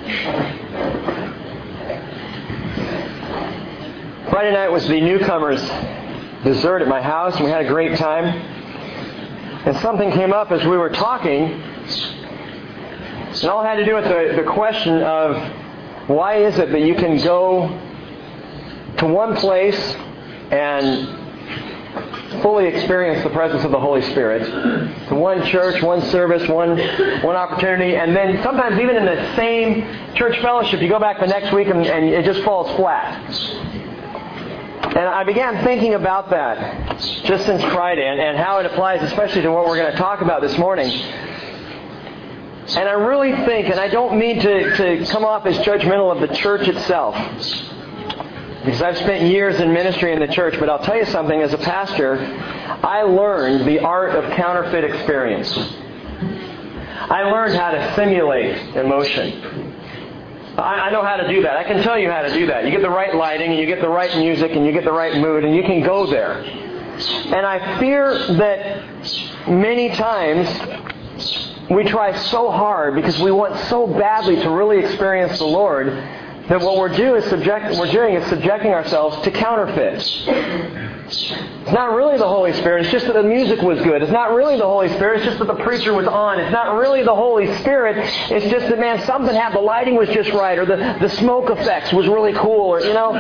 Friday night was the newcomers' dessert at my house, and we had a great time. And something came up as we were talking, and all had to do with the question of why is it that you can go to one place and fully experience the presence of the Holy Spirit, to one church, one service, one opportunity, and then sometimes even in the same church fellowship, you go back the next week and it just falls flat. And I began thinking about that just since Friday and how it applies especially to what we're going to talk about this morning. And I really think, and I don't mean to come off as judgmental of the church itself, because I've spent years in ministry in the church, but I'll tell you something, as a pastor, I learned the art of counterfeit experience. I learned how to simulate emotion. I know how to do that. I can tell you how to do that. You get the right lighting, and you get the right music, and you get the right mood, and you can go there. And I fear that many times we try so hard because we want so badly to really experience the Lord that what we're doing is subjecting ourselves to counterfeits. It's not really the Holy Spirit. It's just that the music was good. It's not really the Holy Spirit. It's just that the preacher was on. It's not really the Holy Spirit. It's just that, man, something happened. The lighting was just right, or the smoke effects was really cool, or, one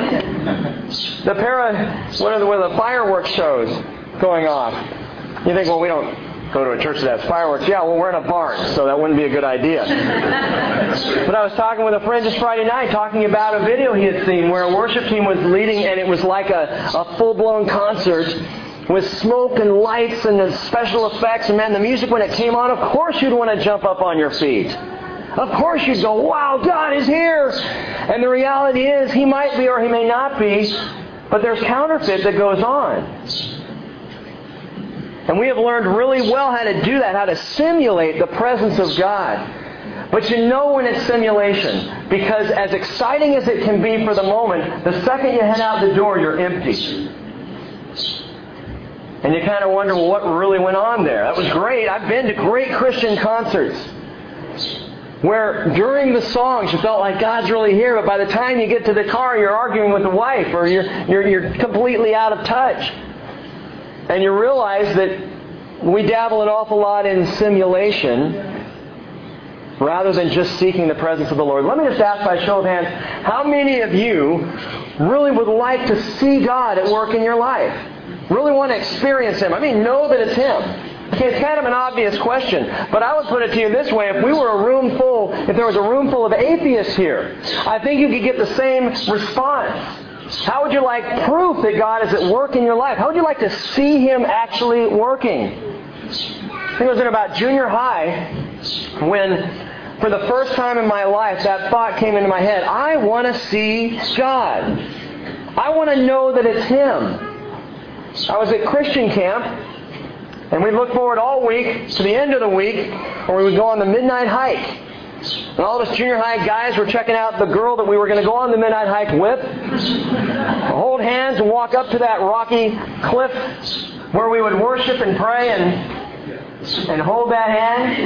of the fireworks shows going off. You think, well, we don't go to a church that has fireworks. Yeah, well, we're in a barn, so that wouldn't be a good idea. But I was talking with a friend just Friday night, talking about a video he had seen where a worship team was leading, and it was like a full-blown concert with smoke and lights and the special effects. And man, the music, when it came on, of course you'd want to jump up on your feet. Of course you'd go, wow, God is here! And the reality is, He might be or He may not be, but there's counterfeit that goes on. And we have learned really well how to do that, how to simulate the presence of God. But you know when it's simulation, because as exciting as it can be for the moment, the second you head out the door, you're empty. And you kind of wonder, well, what really went on there? That was great. I've been to great Christian concerts where during the songs you felt like God's really here, but by the time you get to the car, you're arguing with the wife, or you're completely out of touch. And you realize that we dabble an awful lot in simulation rather than just seeking the presence of the Lord. Let me just ask by show of hands, how many of you really would like to see God at work in your life? Really want to experience Him? I mean, know that it's Him. Okay, it's kind of an obvious question, but I would put it to you this way. If there was a room full of atheists here, I think you could get the same response. How would you like proof that God is at work in your life? How would you like to see Him actually working? I think it was in about junior high when, for the first time in my life, that thought came into my head. I want to see God. I want to know that it's Him. I was at Christian camp, and we looked forward all week to the end of the week where we would go on the midnight hike. And all of us junior high guys were checking out the girl that we were going to go on the midnight hike with. Hold hands and walk up to that rocky cliff where we would worship and pray and hold that hand.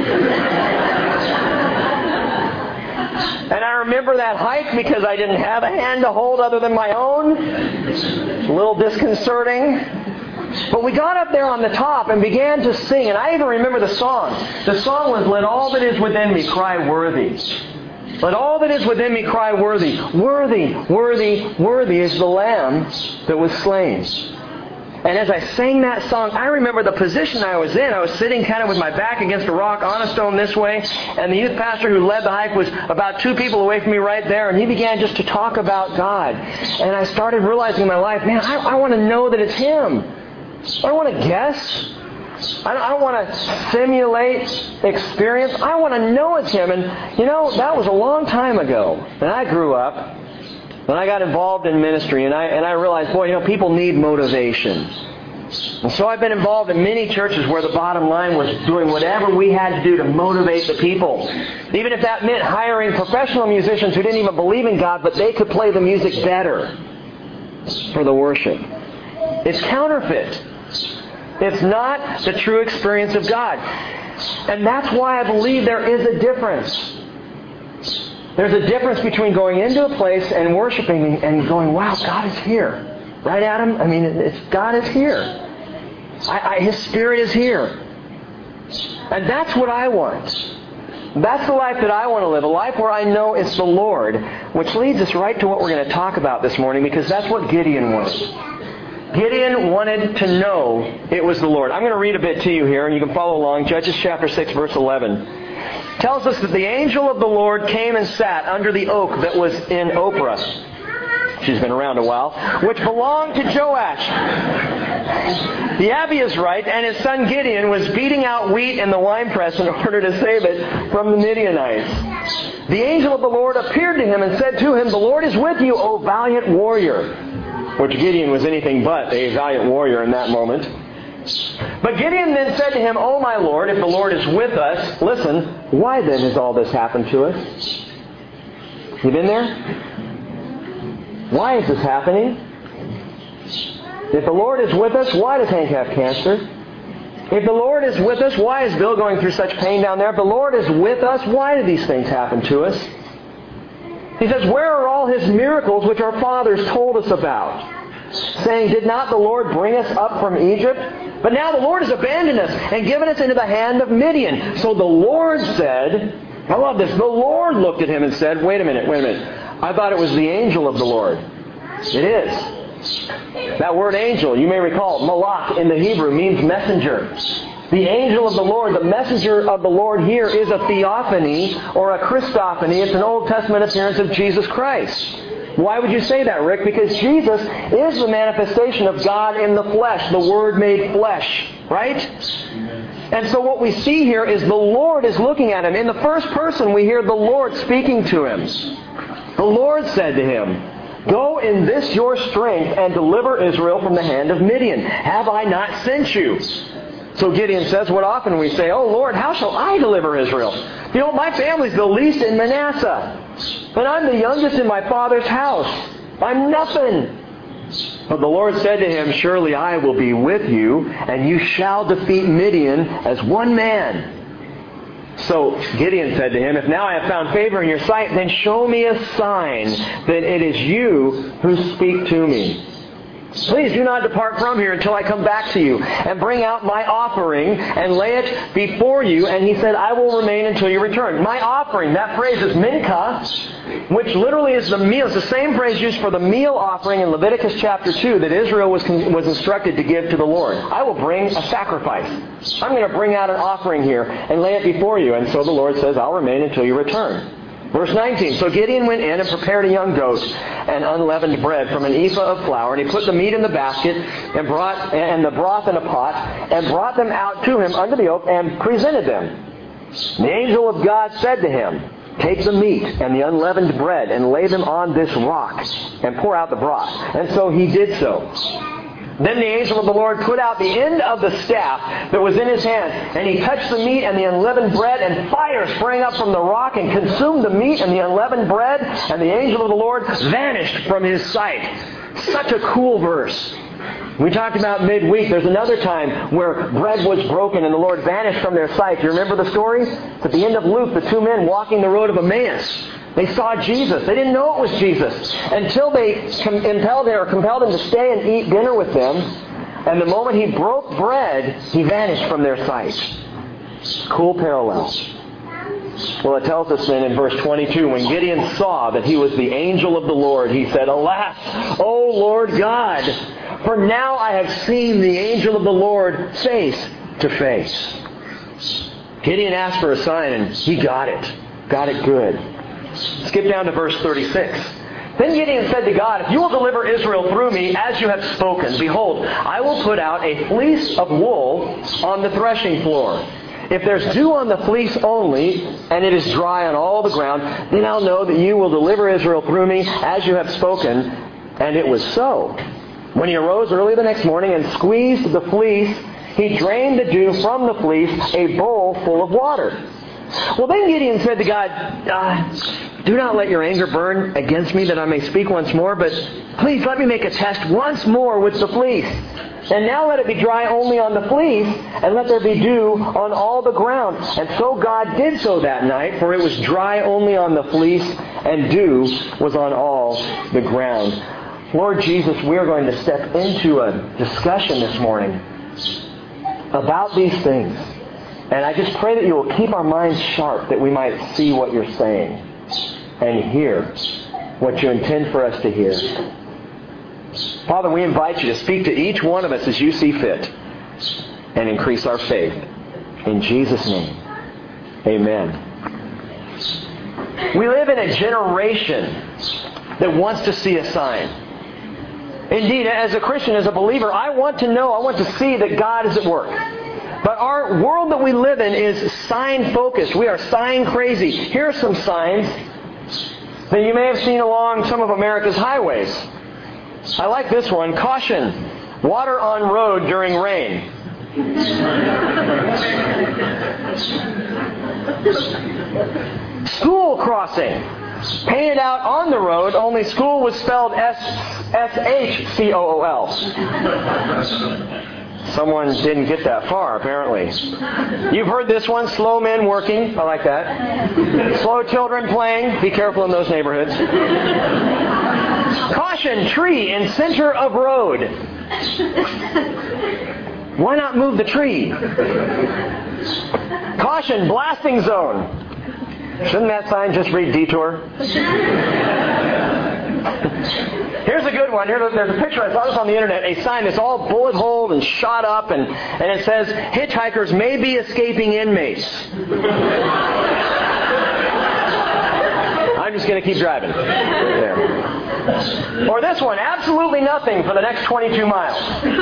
And I remember that hike because I didn't have a hand to hold other than my own. A little disconcerting. But we got up there on the top and began to sing. And I even remember the song. The song was, "Let all that is within me cry worthy. Let all that is within me cry worthy. Worthy, worthy, worthy is the Lamb that was slain." And as I sang that song, I remember the position I was in. I was sitting kind of with my back against a rock on a stone this way. And the youth pastor who led the hike was about 2 people away from me right there. And he began just to talk about God. And I started realizing in my life, man, I want to know that it's Him. I don't want to guess. I don't want to simulate experience. I want to know it's Him. And, that was a long time ago. And I grew up. And I got involved in ministry. And I realized, people need motivation. And so I've been involved in many churches where the bottom line was doing whatever we had to do to motivate the people. Even if that meant hiring professional musicians who didn't even believe in God, but they could play the music better for the worship. It's counterfeit. It's not the true experience of God. And that's why I believe there is a difference. There's a difference between going into a place and worshiping and going, wow, God is here. Right, Adam? I mean, God is here. His Spirit is here. And that's what I want. That's the life that I want to live, a life where I know it's the Lord, which leads us right to what we're going to talk about this morning, because that's what Gideon wanted. Gideon wanted to know it was the Lord. I'm going to read a bit to you here, and you can follow along. Judges chapter 6, verse 11. Tells us that the angel of the Lord came and sat under the oak that was in Ophrah. She's been around a while, which belonged to Joash, the Abiezrite, and his son Gideon was beating out wheat in the winepress in order to save it from the Midianites. The angel of the Lord appeared to him and said to him, "The Lord is with you, O valiant warrior." Which Gideon was anything but a valiant warrior in that moment. But Gideon then said to him, "O my Lord, if the Lord is with us," listen, "why then has all this happened to us?" You been there? Why is this happening? If the Lord is with us, why does Hank have cancer? If the Lord is with us, why is Bill going through such pain down there? If the Lord is with us, why do these things happen to us? He says, "Where are all His miracles which our fathers told us about? Saying, did not the Lord bring us up from Egypt? But now the Lord has abandoned us and given us into the hand of Midian." So the Lord said, I love this, the Lord looked at him and said, wait a minute. I thought it was the angel of the Lord. It is. That word angel, you may recall, malach in the Hebrew means messenger. The angel of the Lord, the messenger of the Lord here is a theophany or a Christophany. It's an Old Testament appearance of Jesus Christ. Why would you say that, Rick? Because Jesus is the manifestation of God in the flesh, the Word made flesh, right? And so what we see here is the Lord is looking at him. In the first person, we hear the Lord speaking to him. The Lord said to him, "Go in this your strength and deliver Israel from the hand of Midian. Have I not sent you?" So Gideon says what often we say, "Oh Lord, how shall I deliver Israel? You know, my family's the least in Manasseh. And I'm the youngest in my father's house. I'm nothing." But the Lord said to him, "Surely I will be with you, and you shall defeat Midian as one man." So Gideon said to him, "If now I have found favor in your sight, then show me a sign that it is you who speak to me. Please do not depart from here until I come back to you and bring out my offering and lay it before you." And he said, "I will remain until you return." My offering, that phrase is mincha, which literally is the meal. It's the same phrase used for the meal offering in Leviticus chapter 2 that Israel was instructed to give to the Lord. I will bring a sacrifice. I'm going to bring out an offering here and lay it before you. And so the Lord says, "I'll remain until you return." Verse 19, so Gideon went in and prepared a young goat and unleavened bread from an ephah of flour, and he put the meat in the basket and the broth in a pot, and brought them out to him under the oak and presented them. The angel of God said to him, "Take the meat and the unleavened bread and lay them on this rock and pour out the broth." And so he did so. Then the angel of the Lord put out the end of the staff that was in his hand, and he touched the meat and the unleavened bread, and fire sprang up from the rock and consumed the meat and the unleavened bread, and the angel of the Lord vanished from his sight. Such a cool verse. We talked about midweek. There's another time where bread was broken and the Lord vanished from their sight. You remember the story? It's at the end of Luke, the two men walking the road of Emmaus. They saw Jesus. They didn't know it was Jesus until they compelled him to stay and eat dinner with them. And the moment he broke bread, he vanished from their sight. Cool parallel. Well, it tells us then in verse 22, when Gideon saw that he was the angel of the Lord, he said, "Alas, O Lord God, for now I have seen the angel of the Lord face to face." Gideon asked for a sign, and he got it. Got it good. Skip down to verse 36. Then Gideon said to God, "If you will deliver Israel through me as you have spoken, behold, I will put out a fleece of wool on the threshing floor. If there's dew on the fleece only, and it is dry on all the ground, then I'll know that you will deliver Israel through me as you have spoken." And it was so. When he arose early the next morning and squeezed the fleece, he drained the dew from the fleece, a bowl full of water. Well, then Gideon said to God, do not let your anger burn against me that I may speak once more, but please let me make a test once more with the fleece. And now let it be dry only on the fleece, and let there be dew on all the ground. And so God did so that night, for it was dry only on the fleece, and dew was on all the ground. Lord Jesus, we are going to step into a discussion this morning about these things. And I just pray that you will keep our minds sharp, that we might see what you're saying and hear what you intend for us to hear. Father, we invite you to speak to each one of us as you see fit and increase our faith. In Jesus' name, amen. We live in a generation that wants to see a sign. Indeed, as a Christian, as a believer, I want to see that God is at work. But our world that we live in is sign-focused. We are sign-crazy. Here are some signs that you may have seen along some of America's highways. I like this one. Caution, water on road during rain. School crossing. Painted out on the road, only school was spelled S-H-C-O-O-L. Someone didn't get that far, apparently. You've heard this one, slow men working. I like that. Slow children playing. Be careful in those neighborhoods. Caution, tree in center of road. Why not move the tree? Caution, blasting zone. Shouldn't that sign just read detour? Here's a good one. There's a picture. I saw this on the internet. A sign that's all bullet holed and shot up, and it says, hitchhikers may be escaping inmates. I'm just going to keep driving. There. Or this one, absolutely nothing for the next 22 miles.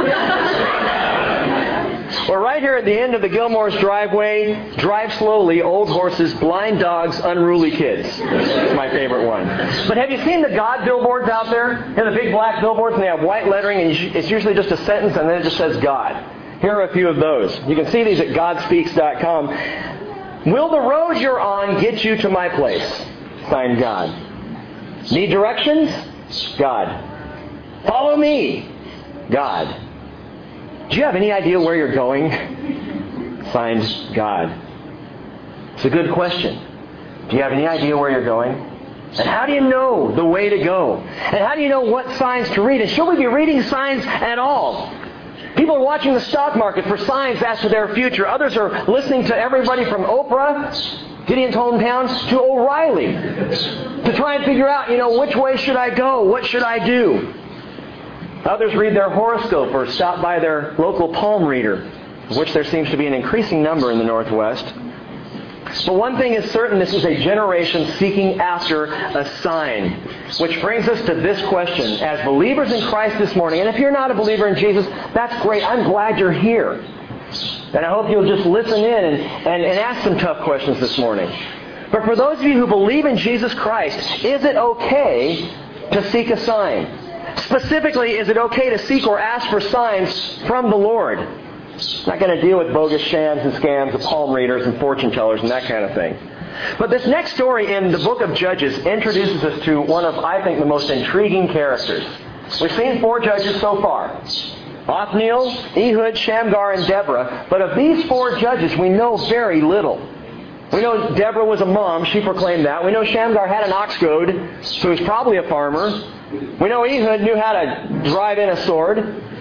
We're right here at the end of the Gilmore's driveway. Drive slowly, old horses, blind dogs, unruly kids. It's my favorite one. But have you seen the God billboards out there? The big black billboards, and they have white lettering, and it's usually just a sentence, and then it just says God. Here are a few of those. You can see these at godspeaks.com. Will the road you're on get you to my place? Signed, God. Need directions? God. Follow me? God. Do you have any idea where you're going? Signed, God. It's a good question. Do you have any idea where you're going? And how do you know the way to go? And how do you know what signs to read? And should we be reading signs at all? People are watching the stock market for signs as to their future. Others are listening to everybody from Oprah, Gideon's hometown, to O'Reilly to try and figure out, which way should I go? What should I do? Others read their horoscope or stop by their local palm reader, of which there seems to be an increasing number in the Northwest. But one thing is certain, this is a generation seeking after a sign. Which brings us to this question. As believers in Christ this morning, and if you're not a believer in Jesus, that's great. I'm glad you're here. And I hope you'll just listen in and ask some tough questions this morning. But for those of you who believe in Jesus Christ, is it okay to seek a sign? Specifically, is it okay to seek or ask for signs from the Lord? I'm not going to deal with bogus shams and scams of palm readers and fortune tellers and that kind of thing. But this next story in the book of Judges introduces us to one of, I think, the most intriguing characters. We've seen 4 judges so far. Othniel, Ehud, Shamgar, and Deborah. But of these 4 judges, we know very little. We know Deborah was a mom. She proclaimed that. We know Shamgar had an ox goad, so he's probably a farmer. We know Ehud knew how to drive in a sword.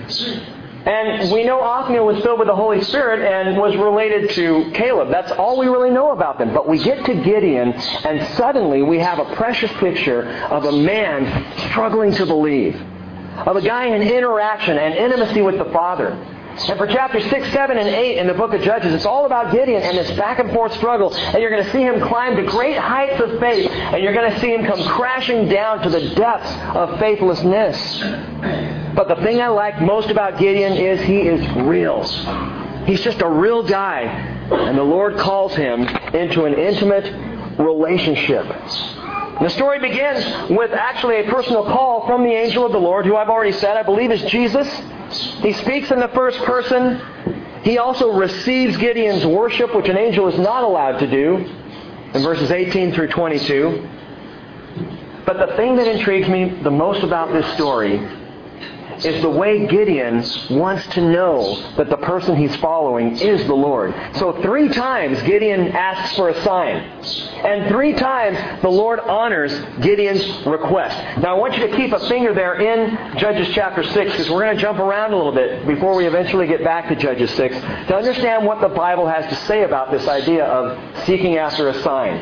And we know Othniel was filled with the Holy Spirit and was related to Caleb. That's all we really know about them. But we get to Gideon, and suddenly we have a precious picture of a man struggling to believe. Of a guy in interaction and intimacy with the Father. And for chapters 6, 7, and 8 in the book of Judges, it's all about Gideon and this back and forth struggle. And you're going to see him climb to great heights of faith. And you're going to see him come crashing down to the depths of faithlessness. But the thing I like most about Gideon is he is real. He's just a real guy. And the Lord calls him into an intimate relationship. The story begins with actually a personal call from the angel of the Lord, who I've already said I believe is Jesus. He speaks in the first person. He also receives Gideon's worship, which an angel is not allowed to do, in verses 18 through 22. But the thing that intrigues me the most about this story is the way Gideon wants to know that the person he's following is the Lord. So 3 times Gideon asks for a sign. And 3 times the Lord honors Gideon's request. Now I want you to keep a finger there in Judges chapter 6, because we're going to jump around a little bit before we eventually get back to Judges 6 to understand what the Bible has to say about this idea of seeking after a sign.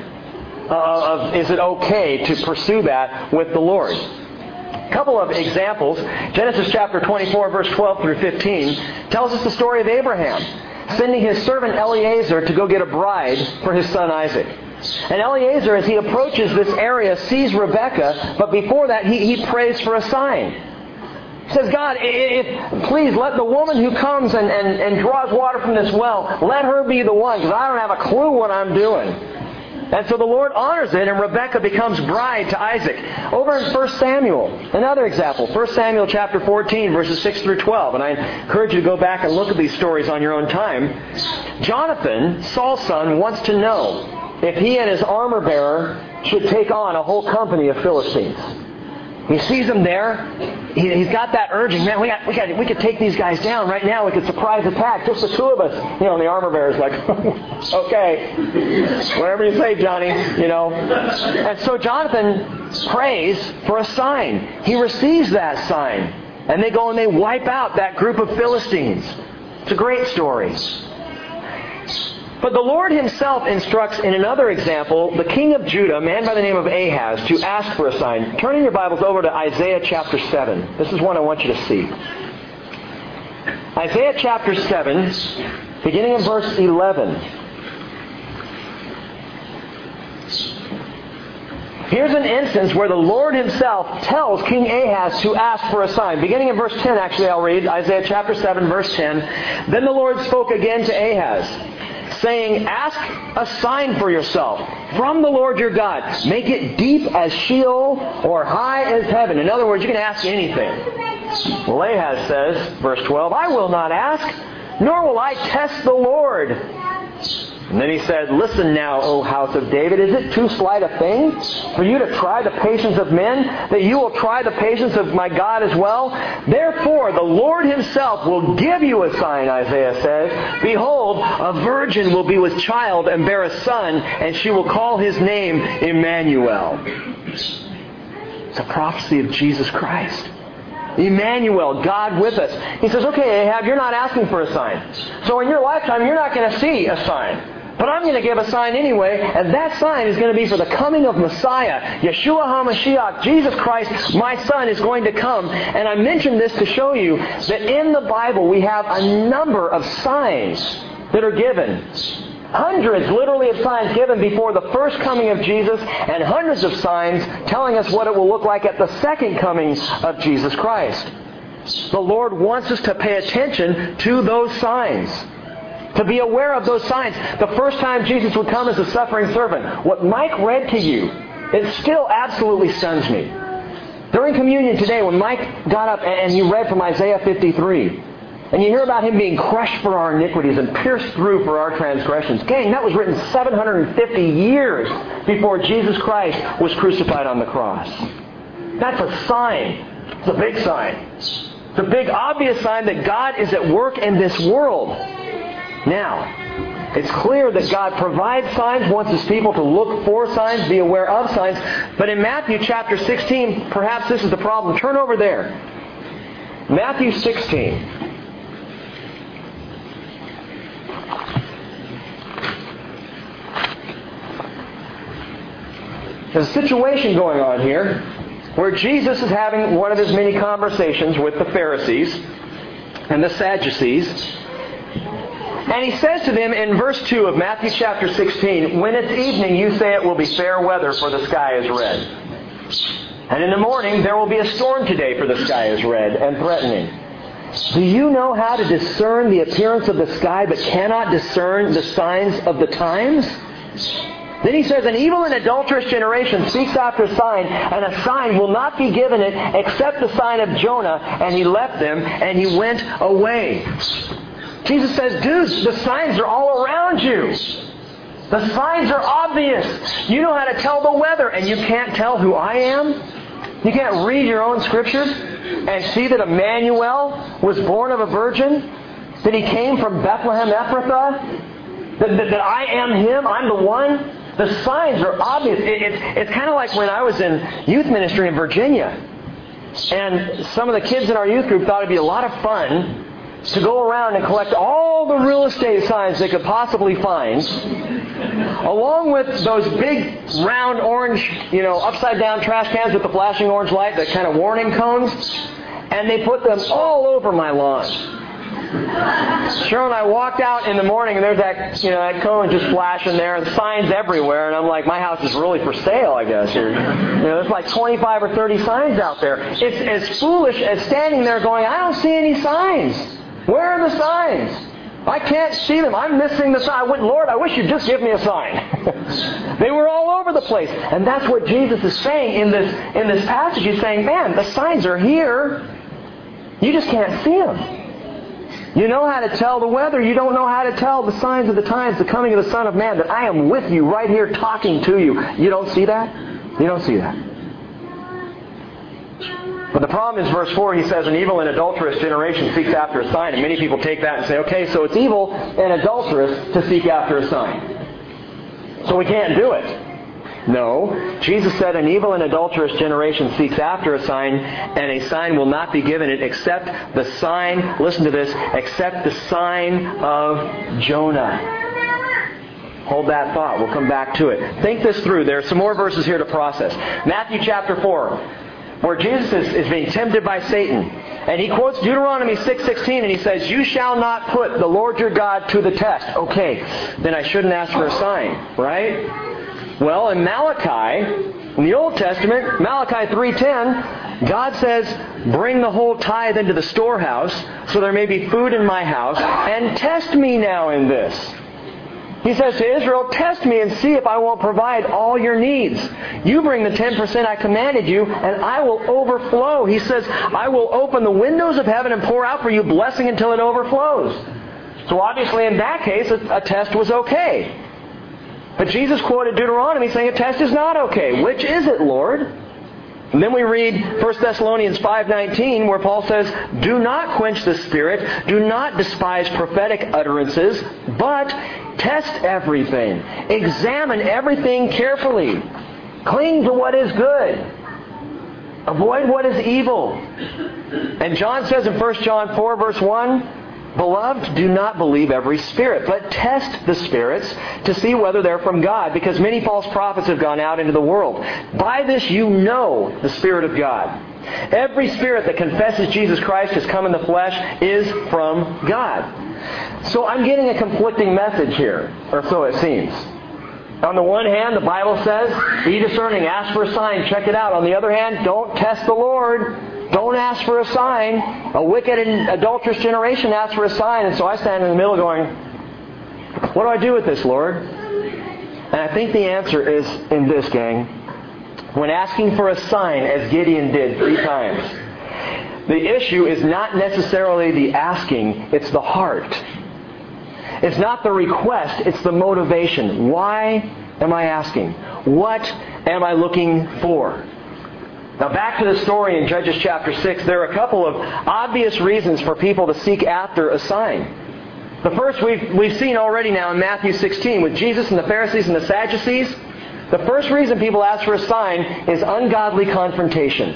Is it okay to pursue that with the Lord? A couple of examples. Genesis chapter 24, verse 12 through 15 tells us the story of Abraham sending his servant Eliezer to go get a bride for his son Isaac. And Eliezer, as he approaches this area, sees Rebekah, but before that he prays for a sign. He says, God, please let the woman who comes and draws water from this well, let her be the one, because I don't have a clue what I'm doing. And so the Lord honors it, and Rebekah becomes bride to Isaac. Over in 1 Samuel, another example, 1 Samuel chapter 14, verses 6 through 12. And I encourage you to go back and look at these stories on your own time. Jonathan, Saul's son, wants to know if he and his armor bearer should take on a whole company of Philistines. He sees them there. He's got that urging, man, we could take these guys down right now. We could surprise attack, just the 2 of us. And the armor bearer's like, okay, whatever you say, Johnny, And so Jonathan prays for a sign. He receives that sign. And they go and they wipe out that group of Philistines. It's a great story. But the Lord Himself instructs in another example the king of Judah, a man by the name of Ahaz, to ask for a sign. Turn in your Bibles over to Isaiah chapter 7. This is one I want you to see. Isaiah chapter 7, beginning in verse 11. Here's an instance where the Lord Himself tells King Ahaz to ask for a sign. Beginning in verse 10, actually, I'll read Isaiah chapter 7, verse 10. Then the Lord spoke again to Ahaz, saying, ask a sign for yourself from the Lord your God. Make it deep as Sheol or high as heaven. In other words, you can ask anything. Well, Ahaz says, verse 12, I will not ask, nor will I test the Lord. And then he said, listen now, O house of David, is it too slight a thing for you to try the patience of men, that you will try the patience of my God as well? Therefore, the Lord Himself will give you a sign, Isaiah says. Behold, a virgin will be with child and bear a son, and she will call his name Emmanuel. It's a prophecy of Jesus Christ. Emmanuel, God with us. He says, okay, Ahab, you're not asking for a sign. So in your lifetime, you're not going to see a sign. But I'm going to give a sign anyway, and that sign is going to be for the coming of Messiah. Yeshua HaMashiach, Jesus Christ, my Son, is going to come. And I mention this to show you that in the Bible we have a number of signs that are given. Hundreds, literally, of signs given before the first coming of Jesus, and hundreds of signs telling us what it will look like at the second coming of Jesus Christ. The Lord wants us to pay attention to those signs, to be aware of those signs. The first time Jesus would come as a suffering servant, what Mike read to you, it still absolutely stuns me. During communion today, when Mike got up and he read from Isaiah 53, and you hear about Him being crushed for our iniquities and pierced through for our transgressions. Gang, that was written 750 years before Jesus Christ was crucified on the cross. That's a sign. It's a big sign. It's a big, obvious sign that God is at work in this world. Now, it's clear that God provides signs, wants His people to look for signs, be aware of signs. But in Matthew chapter 16, perhaps this is the problem. Turn over there. Matthew 16. There's a situation going on here where Jesus is having one of His many conversations with the Pharisees and the Sadducees. And He says to them in verse 2 of Matthew chapter 16, when it's evening, you say it will be fair weather, for the sky is red. And in the morning, there will be a storm today, for the sky is red and threatening. Do you know how to discern the appearance of the sky, but cannot discern the signs of the times? Then He says, an evil and adulterous generation seeks after a sign, and a sign will not be given it except the sign of Jonah. And He left them, and He went away. Jesus says, dude, the signs are all around you. The signs are obvious. You know how to tell the weather, and you can't tell who I am? You can't read your own scriptures and see that Emmanuel was born of a virgin? That he came from Bethlehem Ephrathah? That I am him? I'm the one? The signs are obvious. It's kind of like when I was in youth ministry in Virginia. And some of the kids in our youth group thought it'd be a lot of fun to go around and collect all the real estate signs they could possibly find, along with those big, round, orange, upside down trash cans with the flashing orange light, the kind of warning cones, and they put them all over my lawn. Cheryl and I walked out in the morning, and there's that cone just flashing there, and signs everywhere, and I'm like, my house is really for sale, I guess. There's like 25 or 30 signs out there. It's as foolish as standing there going, I don't see any signs. Where are the signs? I can't see them. I'm missing the sign. Lord, I wish you'd just give me a sign. They were all over the place. And that's what Jesus is saying in this passage. He's saying, man, the signs are here. You just can't see them. You know how to tell the weather. You don't know how to tell the signs of the times, the coming of the Son of Man, that I am with you right here talking to you. You don't see that? You don't see that. But the problem is, verse 4, he says, an evil and adulterous generation seeks after a sign. And many people take that and say, okay, so it's evil and adulterous to seek after a sign. So we can't do it. No. Jesus said an evil and adulterous generation seeks after a sign, and a sign will not be given it except the sign, listen to this, except the sign of Jonah. Hold that thought. We'll come back to it. Think this through. There are some more verses here to process. Matthew chapter 4. Where Jesus is being tempted by Satan. And he quotes Deuteronomy 6:16, and he says, you shall not put the Lord your God to the test. Okay, then I shouldn't ask for a sign, right? Well, in Malachi, in the Old Testament, Malachi 3:10, God says, bring the whole tithe into the storehouse, so there may be food in my house, and test me now in this. He says to Israel, test me and see if I won't provide all your needs. You bring the 10% I commanded you, and I will overflow. He says, I will open the windows of heaven and pour out for you blessing until it overflows. So obviously in that case, a test was okay. But Jesus quoted Deuteronomy saying a test is not okay. Which is it, Lord? And then we read 1 Thessalonians 5:19 where Paul says, do not quench the Spirit, do not despise prophetic utterances, but test everything. Examine everything carefully. Cling to what is good. Avoid what is evil. And John says in 1 John 4 verse 1, Beloved, do not believe every spirit, but test the spirits to see whether they're from God, because many false prophets have gone out into the world. By this you know the Spirit of God. Every spirit that confesses Jesus Christ has come in the flesh is from God. So I'm getting a conflicting message here, or so it seems. On the one hand, the Bible says, be discerning, ask for a sign, check it out. On the other hand, don't test the Lord. Don't ask for a sign. A wicked and adulterous generation asks for a sign. And so I stand in the middle going, what do I do with this, Lord? And I think the answer is in this, gang. When asking for a sign, as Gideon did 3 times, the issue is not necessarily the asking, it's the heart. It's not the request, it's the motivation. Why am I asking? What am I looking for? Now back to the story in Judges chapter 6, there are a couple of obvious reasons for people to seek after a sign. The first we've seen already now in Matthew 16 with Jesus and the Pharisees and the Sadducees. The first reason people ask for a sign is ungodly confrontation.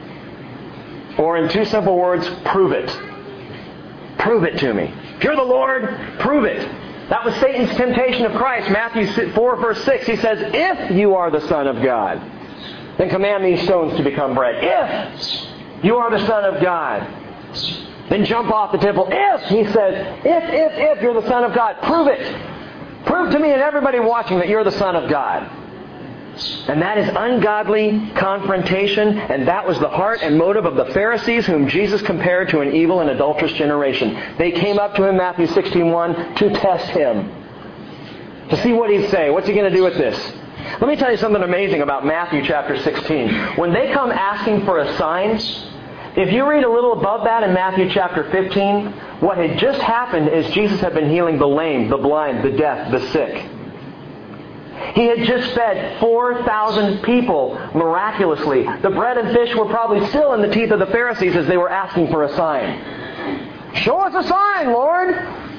Or in 2 simple words, prove it. Prove it to me. If you're the Lord, prove it. That was Satan's temptation of Christ. Matthew 4 verse 6, he says, if you are the Son of God, then command these stones to become bread. If you are the Son of God, then jump off the temple. If, he says, if you're the Son of God, prove it. Prove to me and everybody watching that you're the Son of God. And that is ungodly confrontation, and that was the heart and motive of the Pharisees, whom Jesus compared to an evil and adulterous generation. They came up to him, Matthew 16:1, to test him. To see what he'd say. What's he going to do with this? Let me tell you something amazing about Matthew chapter 16. When they come asking for a sign, If you read a little above that in Matthew chapter 15, what had just happened is Jesus had been healing the lame, the blind, the deaf, the sick. He had just fed 4,000 people miraculously. The bread and fish were probably still in the teeth of the Pharisees as they were asking for a sign. Show us a sign, Lord!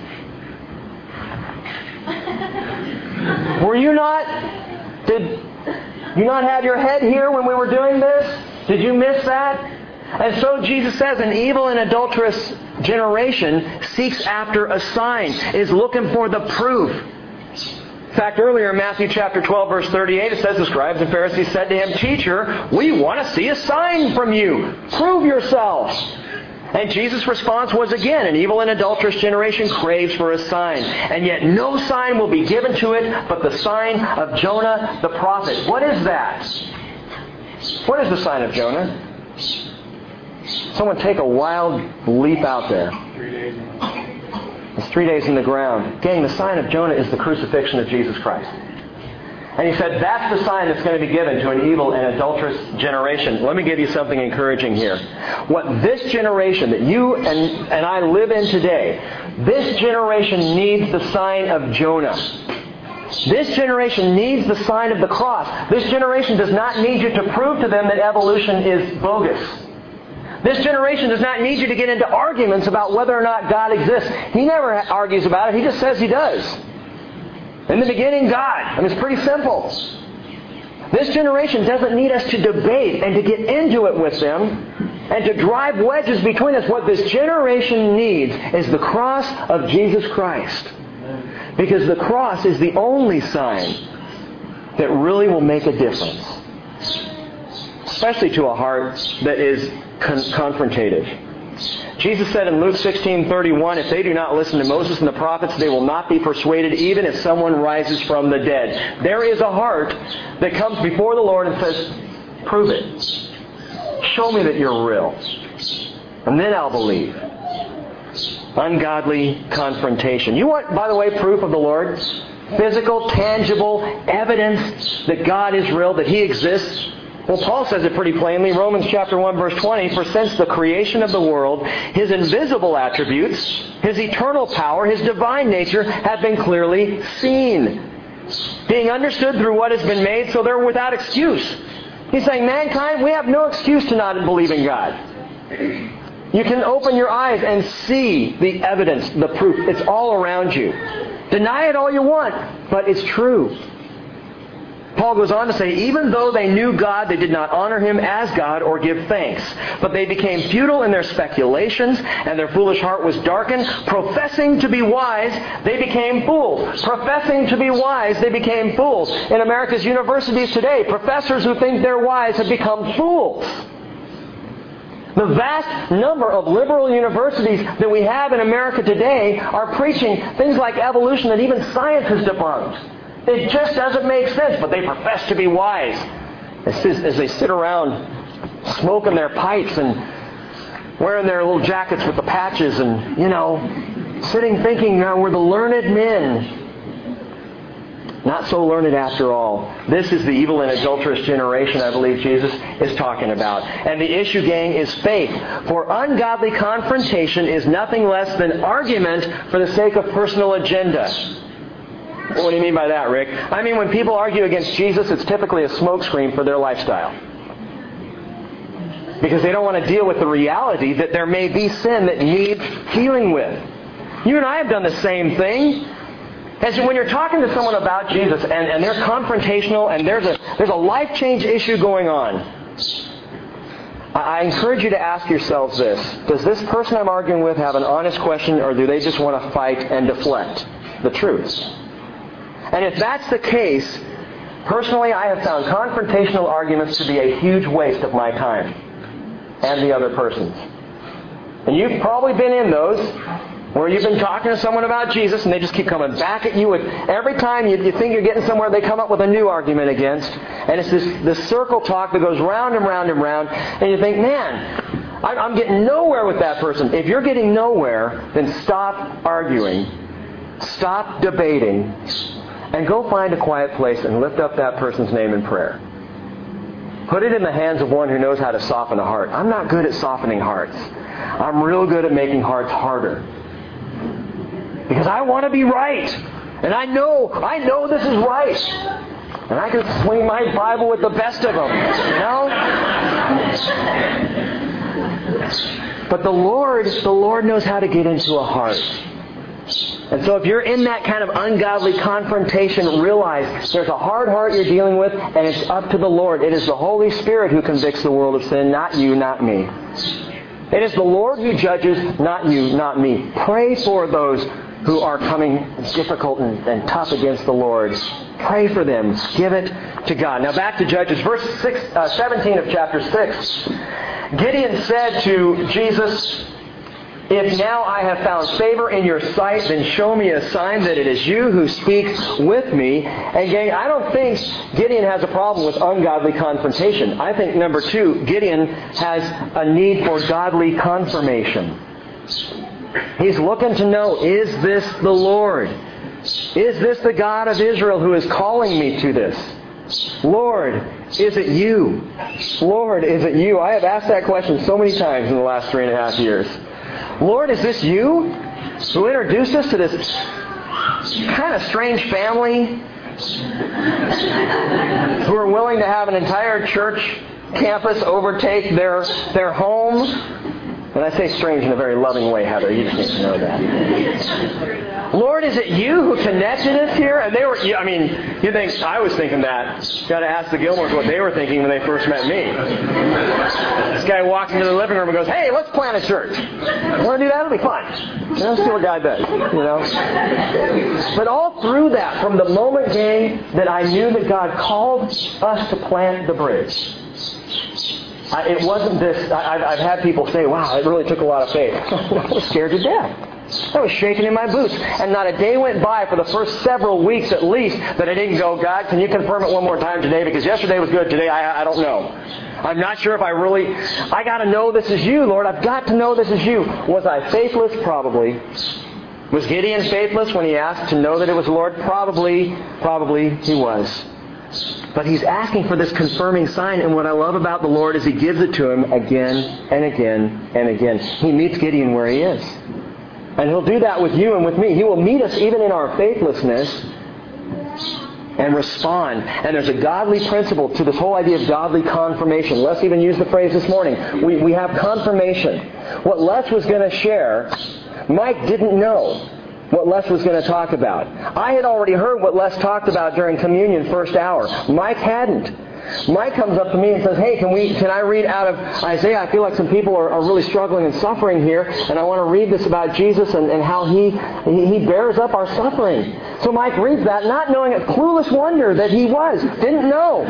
Did you not have your head here when we were doing this? Did you miss that? And so Jesus says, an evil and adulterous generation seeks after a sign, is looking for the proof. In fact, earlier in Matthew chapter 12, verse 38, it says, the scribes and Pharisees said to him, Teacher, we want to see a sign from you. Prove yourself. And Jesus' response was again, an evil and adulterous generation craves for a sign. And yet no sign will be given to it but the sign of Jonah the prophet. What is that? What is the sign of Jonah? Someone take a wild leap out there. 3 days. It's 3 days in the ground. Gang, the sign of Jonah is the crucifixion of Jesus Christ. And he said, that's the sign that's going to be given to an evil and adulterous generation. Let me give you something encouraging here. What this generation that you and I live in today, this generation needs the sign of Jonah. This generation needs the sign of the cross. This generation does not need you to prove to them that evolution is bogus. This generation does not need you to get into arguments about whether or not God exists. He never argues about it. He just says He does. In the beginning, God. I mean, it's pretty simple. This generation doesn't need us to debate and to get into it with them and to drive wedges between us. What this generation needs is the cross of Jesus Christ. Because the cross is the only sign that really will make a difference. Especially to a heart that is confrontative. Jesus said in Luke 16:31, if they do not listen to Moses and the prophets, they will not be persuaded even if someone rises from the dead. There is a heart that comes before the Lord and says, prove it. Show me that you're real. And then I'll believe. Ungodly confrontation. You want, by the way, proof of the Lord? Physical, tangible evidence that God is real, that He exists? Well, Paul says it pretty plainly. Romans chapter 1, verse 20, for since the creation of the world, His invisible attributes, His eternal power, His divine nature have been clearly seen, being understood through what has been made, so they're without excuse. He's saying, mankind, we have no excuse to not believe in God. You can open your eyes and see the evidence, the proof. It's all around you. Deny it all you want, but it's true. Paul goes on to say, even though they knew God, they did not honor Him as God or give thanks. But they became futile in their speculations, and their foolish heart was darkened. Professing to be wise, they became fools. Professing to be wise, they became fools. In America's universities today, professors who think they're wise have become fools. The vast number of liberal universities that we have in America today are preaching things like evolution that even science has debunked. It just doesn't make sense, but they profess to be wise. As they sit around smoking their pipes and wearing their little jackets with the patches and, sitting thinking, we're the learned men. Not so learned after all. This is the evil and adulterous generation I believe Jesus is talking about. And the issue, gang, is faith. For ungodly confrontation is nothing less than argument for the sake of personal agenda. What do you mean by that, Rick? I mean, when people argue against Jesus, it's typically a smokescreen for their lifestyle. Because they don't want to deal with the reality that there may be sin that needs healing with. You and I have done the same thing. As when you're talking to someone about Jesus and they're confrontational and there's a life change issue going on, I encourage you to ask yourselves this. Does this person I'm arguing with have an honest question, or do they just want to fight and deflect the truth? And if that's the case, personally I have found confrontational arguments to be a huge waste of my time and the other person's. And you've probably been in those where you've been talking to someone about Jesus and they just keep coming back at you with every time you think you're getting somewhere, they come up with a new argument against. And it's this circle talk that goes round and round and round. And you think, man, I'm getting nowhere with that person. If you're getting nowhere, then stop arguing. Stop debating. And go find a quiet place and lift up that person's name in prayer. Put it in the hands of one who knows how to soften a heart. I'm not good at softening hearts. I'm real good at making hearts harder. Because I want to be right. And I know this is right. And I can swing my Bible with the best of them. You know? But the Lord knows how to get into a heart. And so if you're in that kind of ungodly confrontation, realize there's a hard heart you're dealing with, and it's up to the Lord. It is the Holy Spirit who convicts the world of sin, not you, not me. It is the Lord who judges, not you, not me. Pray for those who are coming difficult and tough against the Lord. Pray for them. Give it to God. Now back to Judges, verse 17 of chapter 6. Gideon said to Jesus, "If now I have found favor in your sight, then show me a sign that it is you who speaks with me." And gang, I don't think Gideon has a problem with ungodly confrontation. I think, number two, Gideon has a need for godly confirmation. He's looking to know, is this the Lord? Is this the God of Israel who is calling me to this? Lord, is it you? Lord, is it you? I have asked that question so many times in the last 3.5 years. Lord, is this you who introduced us to this kind of strange family who are willing to have an entire church campus overtake their home? And I say strange in a very loving way, Heather. You just need to know that. Lord, is it you who connected us here? And they were, I mean, you think, I was thinking that. Got to ask the Gilmores what they were thinking when they first met me. This guy walks into the living room and goes, "Hey, let's plant a church. You want to do that? It'll be fun." Let's see what God does, you know. But all through that, from the moment, gang, that I knew that God called us to plant the bridge, it wasn't this. I've had people say, "Wow, it really took a lot of faith." I was scared to death. I was shaking in my boots. And not a day went by for the first several weeks at least that I didn't go, "God, can you confirm it one more time today? Because yesterday was good. Today, I don't know. I'm not sure if I got to know this is you, Lord. I've got to know this is you." Was I faithless? Probably. Was Gideon faithless when he asked to know that it was the Lord? Probably he was. But he's asking for this confirming sign, and what I love about the Lord is He gives it to him again and again and again. He meets Gideon where he is. And He'll do that with you and with me. He will meet us even in our faithlessness and respond. And there's a godly principle to this whole idea of godly confirmation. Les even used the phrase this morning. We have confirmation. What Les was going to share, Mike didn't know what Les was going to talk about. I had already heard what Les talked about during communion first hour. Mike hadn't. Mike comes up to me and says, "Hey, can I read out of Isaiah? I feel like some people are really struggling and suffering here, and I want to read this about Jesus and how He bears up our suffering." So Mike reads that, not knowing it, clueless wonder that he didn't know.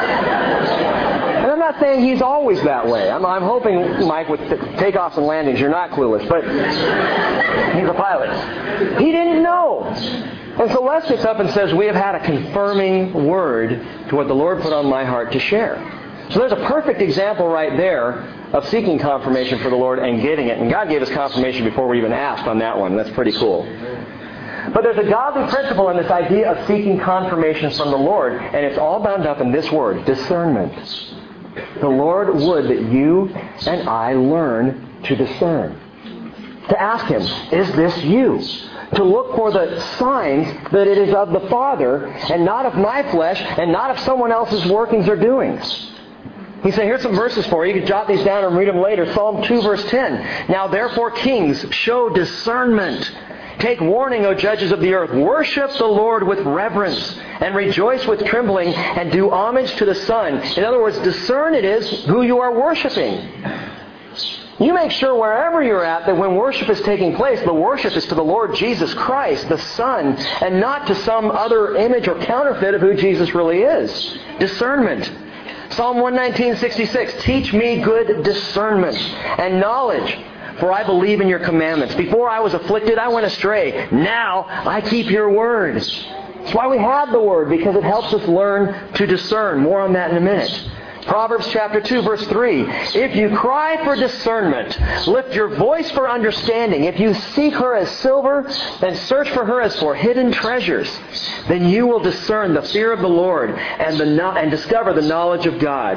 And I'm not saying he's always that way. I'm hoping, Mike, with takeoffs and landings, you're not clueless, but he's a pilot. He didn't know. And so Les gets up and says, "We have had a confirming word to what the Lord put on my heart to share." So there's a perfect example right there of seeking confirmation for the Lord and getting it. And God gave us confirmation before we even asked on that one. That's pretty cool. But there's a godly principle in this idea of seeking confirmation from the Lord, and it's all bound up in this word, discernment. The Lord would that you and I learn to discern. To ask Him, "Is this you?" To look for the signs that it is of the Father and not of my flesh and not of someone else's workings or doings. He said, here's some verses for you. You can jot these down and read them later. Psalm 2 verse 10. "Now therefore kings, show discernment. Take warning, O judges of the earth. Worship the Lord with reverence and rejoice with trembling and do homage to the Son." In other words, discern it is who you are worshiping. You make sure wherever you're at that when worship is taking place, the worship is to the Lord Jesus Christ, the Son, and not to some other image or counterfeit of who Jesus really is. Discernment. Psalm 119:66, "Teach me good discernment and knowledge, for I believe in your commandments. Before I was afflicted, I went astray. Now I keep your word." That's why we have the word, because it helps us learn to discern. More on that in a minute. Proverbs chapter 2, verse 3. If you cry for discernment, lift your voice for understanding. If you seek her as silver and search for her as for hidden treasures, then you will discern the fear of the Lord and discover the knowledge of God.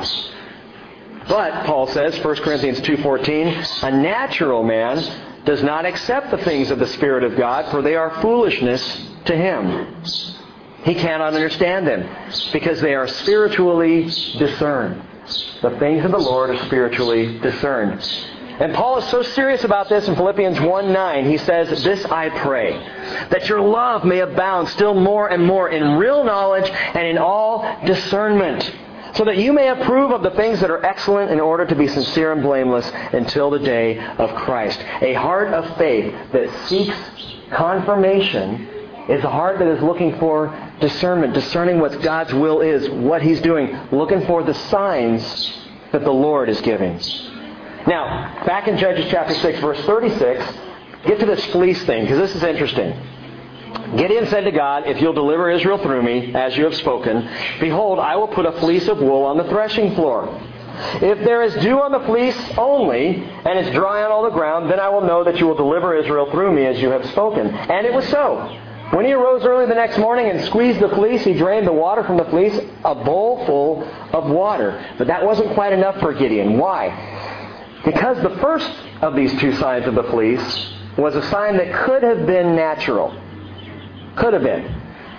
But, Paul says, 1 Corinthians 2:14, a natural man does not accept the things of the Spirit of God, for they are foolishness to him. He cannot understand them, because they are spiritually discerned. The things of the Lord are spiritually discerned. And Paul is so serious about this in Philippians 1:9. He says, "This I pray, that your love may abound still more and more in real knowledge and in all discernment, so that you may approve of the things that are excellent in order to be sincere and blameless until the day of Christ." A heart of faith that seeks confirmation is a heart that is looking for discernment, discerning what God's will is, what He's doing, looking for the signs that the Lord is giving. Now, back in Judges chapter 6, verse 36, get to this fleece thing, because this is interesting. Gideon said to God, "If you'll deliver Israel through me, as you have spoken, behold, I will put a fleece of wool on the threshing floor. If there is dew on the fleece only, and it's dry on all the ground, then I will know that you will deliver Israel through me, as you have spoken." And it was so. When he arose early the next morning and squeezed the fleece, he drained the water from the fleece, a bowl full of water. But that wasn't quite enough for Gideon. Why? Because the first of these two signs of the fleece was a sign that could have been natural. Could have been.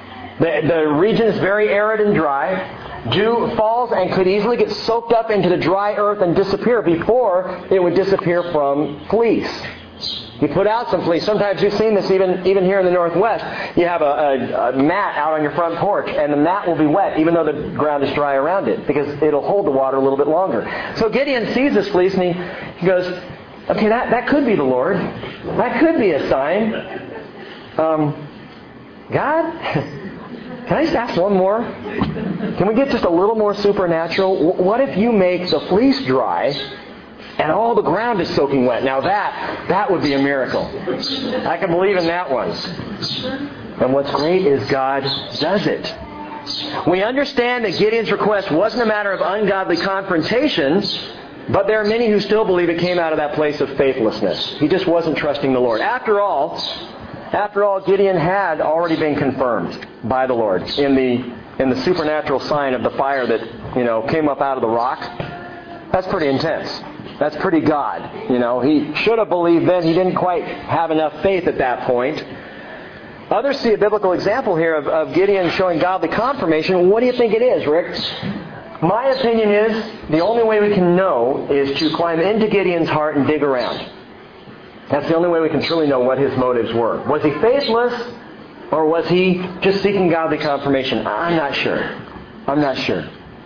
The region is very arid and dry. Dew falls and could easily get soaked up into the dry earth and disappear before it would disappear from fleece. You put out some fleece. Sometimes you've seen this even here in the Northwest. You have a mat out on your front porch, and the mat will be wet even though the ground is dry around it, because it'll hold the water a little bit longer. So Gideon sees this fleece and he goes, okay, that could be the Lord. That could be a sign. God, can I just ask one more? Can we get just a little more supernatural? What if you make the fleece dry and all the ground is soaking wet? Now that would be a miracle. I can believe in that one. And what's great is God does it. We understand that Gideon's request wasn't a matter of ungodly confrontation, but there are many who still believe it came out of that place of faithlessness. He just wasn't trusting the Lord. After all, Gideon had already been confirmed by the Lord in the supernatural sign of the fire that, came up out of the rock. That's pretty intense. That's pretty God. He should have believed then. He didn't quite have enough faith at that point. Others see a biblical example here of Gideon showing godly confirmation. What do you think it is, Rick? My opinion is the only way we can know is to climb into Gideon's heart and dig around. That's the only way we can truly know what his motives were. Was he faithless, or was he just seeking godly confirmation? I'm not sure.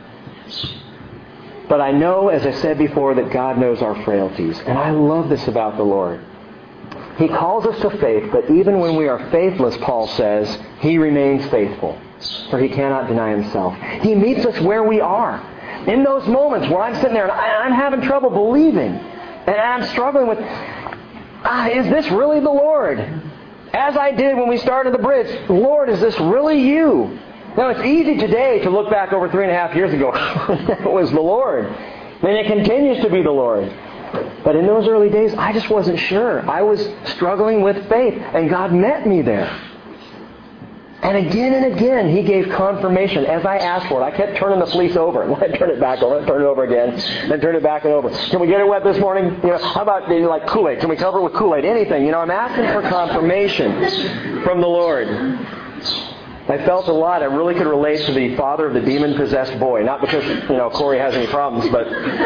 But I know, as I said before, that God knows our frailties. And I love this about the Lord. He calls us to faith, but even when we are faithless, Paul says, He remains faithful, for He cannot deny Himself. He meets us where we are. In those moments where I'm sitting there and I'm having trouble believing, and I'm struggling with, is this really the Lord? As I did when we started the bridge, Lord, is this really You? Now, it's easy today to look back over 3.5 years ago. It was the Lord. And it continues to be the Lord. But in those early days, I just wasn't sure. I was struggling with faith, and God met me there. And again, He gave confirmation as I asked for it. I kept turning the fleece over. And I'd turn it back over, turn it over again, then turn it back and over. Can we get it wet this morning? How about like Kool-Aid? Can we cover it with Kool-Aid? Anything. I'm asking for confirmation from the Lord. I felt a lot. I really could relate to the father of the demon-possessed boy. Not because, Corey has any problems, but...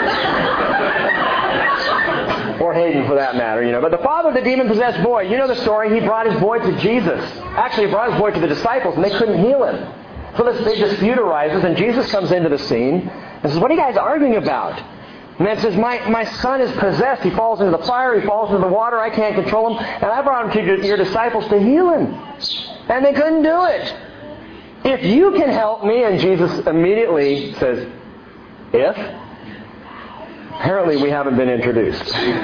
or Hayden, for that matter, But the father of the demon-possessed boy, you know the story. He brought his boy to Jesus. Actually, he brought his boy to the disciples, and they couldn't heal him. So this big dispute arises, and Jesus comes into the scene and says, what are you guys arguing about? And man says, my son is possessed. He falls into the fire. He falls into the water. I can't control him. And I brought him to your disciples to heal him. And they couldn't do it. If you can help me, and Jesus immediately says, if? Apparently we haven't been introduced.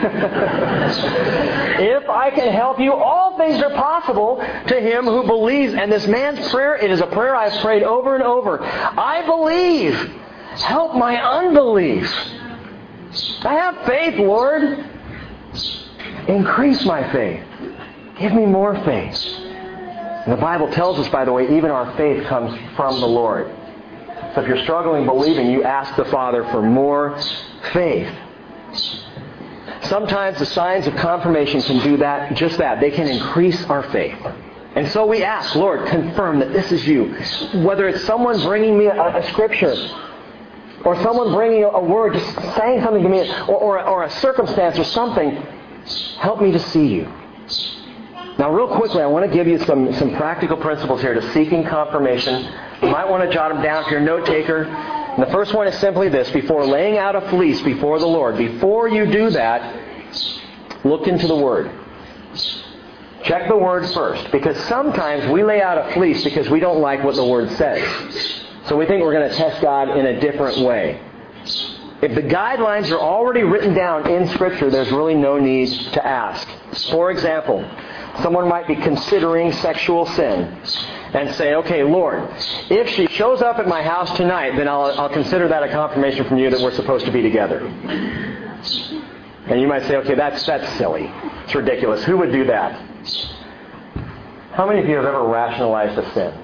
If I can help you, all things are possible to him who believes. And this man's prayer, it is a prayer I've prayed over and over. I believe. Help my unbelief. I have faith, Lord. Increase my faith. Give me more faith. And the Bible tells us, by the way, even our faith comes from the Lord. So if you're struggling believing, you ask the Father for more faith. Sometimes the signs of confirmation can do that, just that. They can increase our faith. And so we ask, Lord, confirm that this is you. Whether it's someone bringing me a scripture, or someone bringing a word, just saying something to me, or a circumstance or something, help me to see you. Now, real quickly, I want to give you some practical principles here to seeking confirmation. You might want to jot them down if you're a note taker. And the first one is simply this. Before laying out a fleece before the Lord, before you do that, look into the Word. Check the Word first. Because sometimes we lay out a fleece because we don't like what the Word says. So we think we're going to test God in a different way. If the guidelines are already written down in Scripture, there's really no need to ask. For example, someone might be considering sexual sin and say, okay, Lord, if she shows up at my house tonight, then I'll consider that a confirmation from you that we're supposed to be together. And you might say, okay, that's silly. It's ridiculous. Who would do that? How many of you have ever rationalized a sin?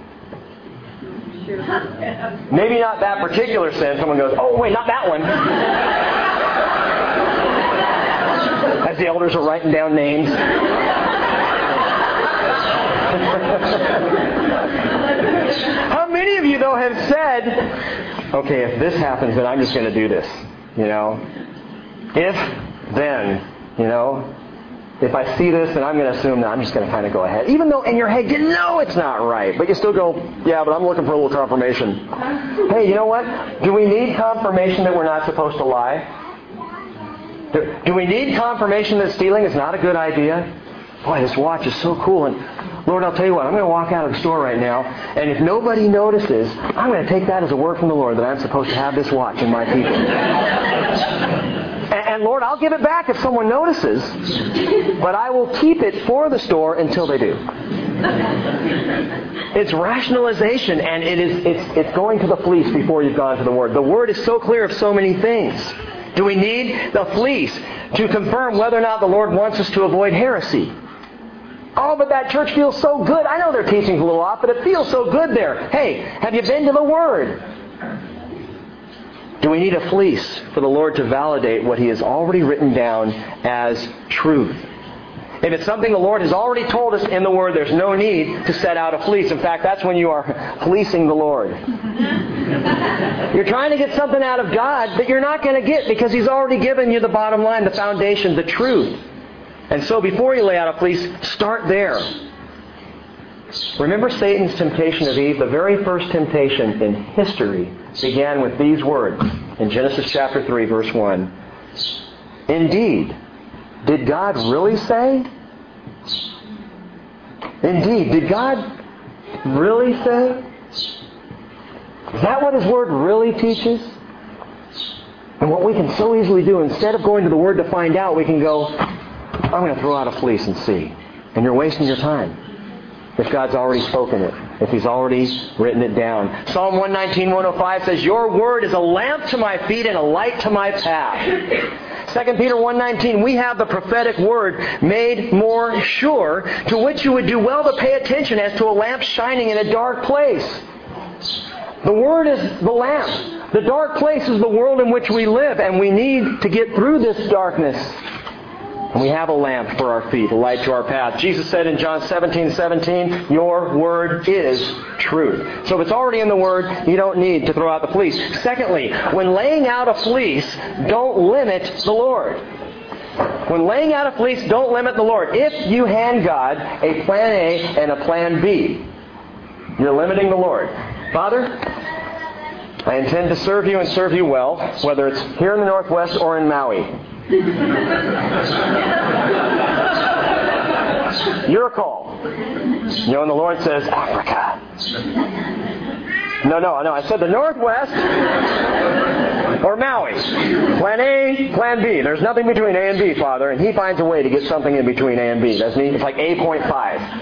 Maybe not that particular sin. Someone goes, oh, wait, not that one. As the elders are writing down names. How many of you, though, have said, okay, if this happens, then I'm just going to do this. You know? If, then, you know, if I see this, then I'm going to assume that I'm just going to kind of go ahead. Even though in your head you know it's not right. But you still go, yeah, but I'm looking for a little confirmation. Hey, you know what? Do we need confirmation that we're not supposed to lie? Do we need confirmation that stealing is not a good idea? Boy, this watch is so cool. And Lord, I'll tell you what, I'm going to walk out of the store right now, and if nobody notices, I'm going to take that as a word from the Lord that I'm supposed to have this watch in my keeping. And Lord, I'll give it back if someone notices, but I will keep it for the store until they do. It's rationalization, and it's going to the fleece before you've gone to the Word. The Word is so clear of so many things. Do we need the fleece to confirm whether or not the Lord wants us to avoid heresy? Oh, but that church feels so good. I know their teaching's a little off, but it feels so good there. Hey, have you been to the Word? Do we need a fleece for the Lord to validate what He has already written down as truth? If it's something the Lord has already told us in the Word, there's no need to set out a fleece. In fact, that's when you are fleecing the Lord. You're trying to get something out of God that you're not going to get because He's already given you the bottom line, the foundation, the truth. And so before you lay out a fleece, start there. Remember Satan's temptation of Eve? The very first temptation in history began with these words in Genesis chapter 3, verse 1. Indeed, did God really say? Indeed, did God really say? Is that what His Word really teaches? And what we can so easily do, instead of going to the Word to find out, we can go, I'm going to throw out a fleece and see. And you're wasting your time. If God's already spoken it. If He's already written it down. Psalm 119, 105 says, Your Word is a lamp to my feet and a light to my path. 2 Peter 1:19, we have the prophetic word made more sure, to which you would do well to pay attention as to a lamp shining in a dark place. The Word is the lamp. The dark place is the world in which we live, and we need to get through this darkness. And we have a lamp for our feet, a light to our path. Jesus said in John 17:17, Your Word is truth. So if it's already in the Word, you don't need to throw out the fleece. Secondly, when laying out a fleece, don't limit the Lord. When laying out a fleece, don't limit the Lord. If you hand God a plan A and a plan B, you're limiting the Lord. Father, I intend to serve You and serve You well, whether it's here in the Northwest or in Maui. Your call. You know, and the Lord says, Africa. No, I said the Northwest or Maui. Plan A, Plan B. There's nothing between A and B, Father, and He finds a way to get something in between A and B, doesn't He? It's like A.5.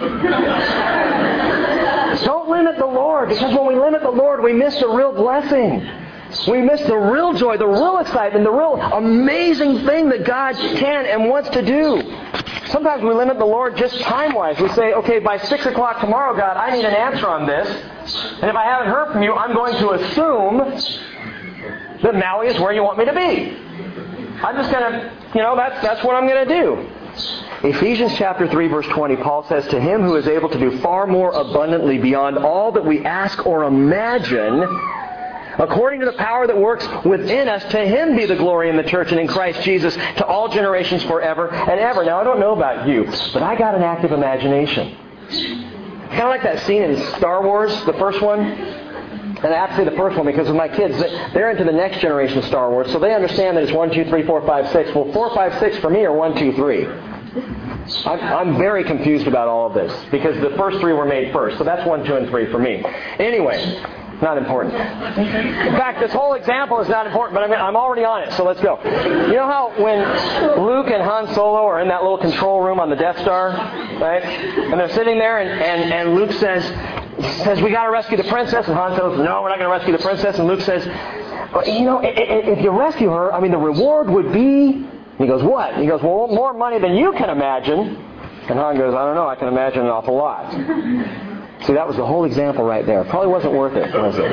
Don't limit the Lord, because when we limit the Lord, we miss the real blessing. We miss the real joy, the real excitement, the real amazing thing that God can and wants to do. Sometimes we limit the Lord just time-wise. We say, okay, by 6 o'clock tomorrow, God, I need an answer on this. And if I haven't heard from you, I'm going to assume that Maui is where you want me to be. I'm just going to, that's what I'm going to do. Ephesians chapter 3, verse 20, Paul says, to Him who is able to do far more abundantly beyond all that we ask or imagine, according to the power that works within us, to Him be the glory in the church and in Christ Jesus to all generations forever and ever. Now, I don't know about you, but I got an active imagination. Kind of like that scene in Star Wars, the first one. And I have to say the first one because with my kids, they're into the next generation of Star Wars, so they understand that it's 1, 2, 3, 4, 5, 6. Well, 4, 5, 6 for me are 1, 2, 3. I'm very confused about all of this because the first 3 were made first. So that's 1, 2, and 3 for me. Anyway, not important. In fact, this whole example is not important, but I'm already on it, so let's go. You know how when Luke and Han Solo are in that little control room on the Death Star, right? And they're sitting there, and Luke says, we got to rescue the princess, and Han Solo says, no, we're not going to rescue the princess. And Luke says, well, if you rescue her, the reward would be... He goes, what? And he goes, well, more money than you can imagine. And Han goes, I don't know, I can imagine an awful lot. See, that was the whole example right there. Probably wasn't worth it, was it?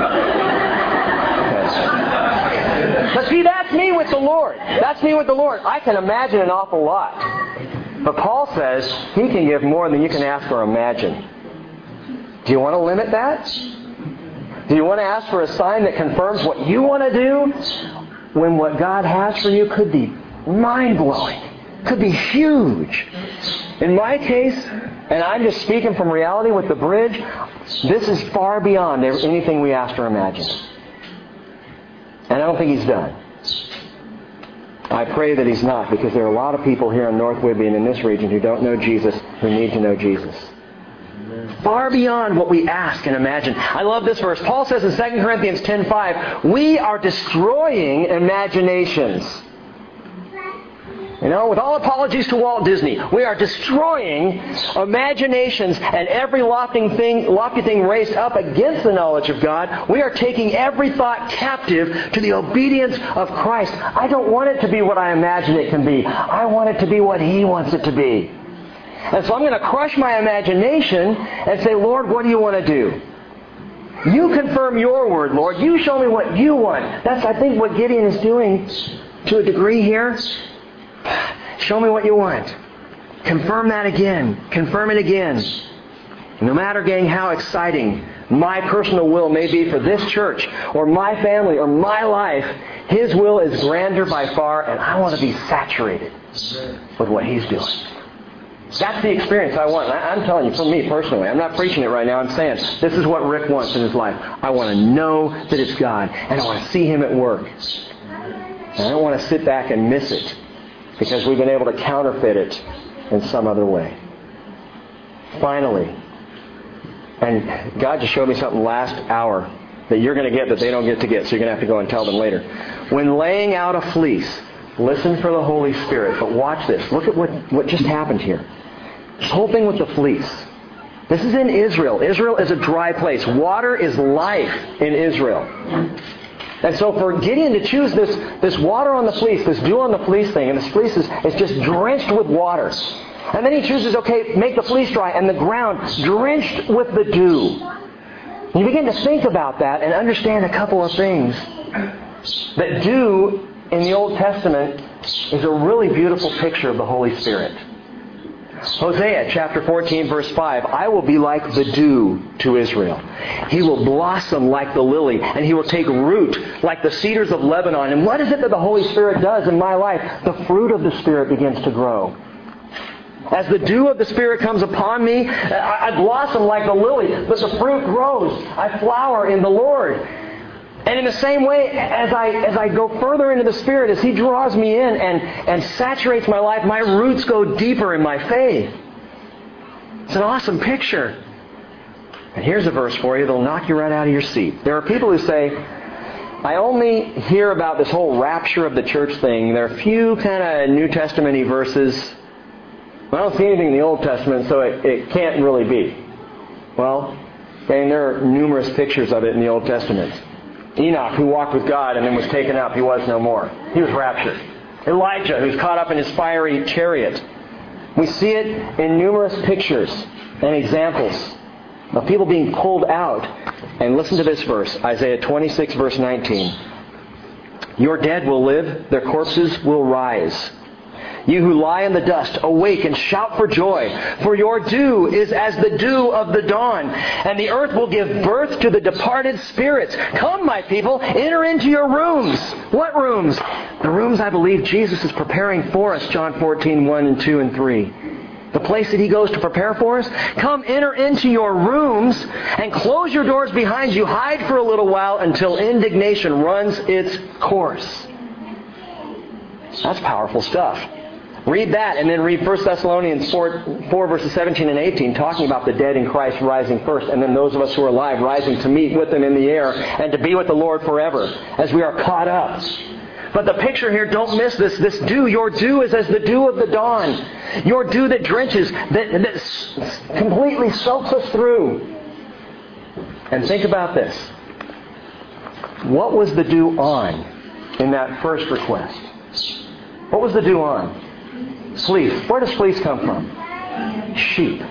Yes. But see, that's me with the Lord. That's me with the Lord. I can imagine an awful lot. But Paul says He can give more than you can ask or imagine. Do you want to limit that? Do you want to ask for a sign that confirms what you want to do when what God has for you could be mind-blowing, could be huge? In my case, and I'm just speaking from reality with the bridge, this is far beyond anything we asked or imagined. And I don't think He's done. I pray that He's not, because there are a lot of people here in North Whidbey and in this region who don't know Jesus, who need to know Jesus. Far beyond what we ask and imagine. I love this verse. Paul says in 2 Corinthians 10:5, we are destroying imaginations. With all apologies to Walt Disney, we are destroying imaginations and every lofty thing raised up against the knowledge of God. We are taking every thought captive to the obedience of Christ. I don't want it to be what I imagine it can be. I want it to be what He wants it to be. And so I'm going to crush my imagination and say, Lord, what do you want to do? You confirm your word, Lord. You show me what you want. That's, I think, what Gideon is doing to a degree here. Show me what you want. Confirm that again. Confirm it again. No matter, gang, how exciting my personal will may be for this church or my family or my life, His will is grander by far, and I want to be saturated with what He's doing. That's the experience I want. I'm telling you, for me personally, I'm not preaching it right now. I'm saying this is what Rick wants in his life. I want to know that it's God, and I want to see Him at work. And I don't want to sit back and miss it because we've been able to counterfeit it in some other way. Finally, and God just showed me something last hour that you're going to get that they don't get to get, so you're going to have to go and tell them later. When laying out a fleece, listen for the Holy Spirit, but watch this. Look at what just happened here. This whole thing with the fleece. This is in Israel. Israel is a dry place. Water is life in Israel. And so for Gideon to choose this water on the fleece, this dew on the fleece thing, and this fleece is just drenched with water. And then he chooses, okay, make the fleece dry, and the ground drenched with the dew. You begin to think about that and understand a couple of things. That dew in the Old Testament is a really beautiful picture of the Holy Spirit. Hosea chapter 14 verse 5, I will be like the dew to Israel. He will blossom like the lily, and he will take root like the cedars of Lebanon. And what is it that the Holy Spirit does in my life? The fruit of the Spirit begins to grow. As the dew of the Spirit comes upon me, I blossom like the lily, but the fruit grows. I flower in the Lord. And in the same way, as I go further into the Spirit, as He draws me in and saturates my life, my roots go deeper in my faith. It's an awesome picture. And here's a verse for you that'll knock you right out of your seat. There are people who say, I only hear about this whole rapture of the church thing. There are a few kind of New Testament-y verses. I don't see anything in the Old Testament, so it can't really be. Well, there are numerous pictures of it in the Old Testament. Enoch, who walked with God and then was taken up, he was no more. He was raptured. Elijah, who's caught up in his fiery chariot. We see it in numerous pictures and examples of people being pulled out. And listen to this verse, Isaiah 26, verse 19. Your dead will live, their corpses will rise. You who lie in the dust, awake and shout for joy, for your dew is as the dew of the dawn, and the earth will give birth to the departed spirits. Come, my people, enter into your rooms. What rooms? The rooms I believe Jesus is preparing for us, John 14, 1 and 2 and 3. The place that He goes to prepare for us. Come, enter into your rooms and close your doors behind you. Hide for a little while until indignation runs its course. That's powerful stuff. Read that and then read 1 Thessalonians 4 verses 17 and 18, talking about the dead in Christ rising first, and then those of us who are alive rising to meet with them in the air and to be with the Lord forever as we are caught up. But the picture here, don't miss this. This dew, your dew is as the dew of the dawn. Your dew that drenches, that completely soaks us through. And think about this. What was the dew on in that first request? What was the dew on? Fleece. Where does fleece come from? Sheep.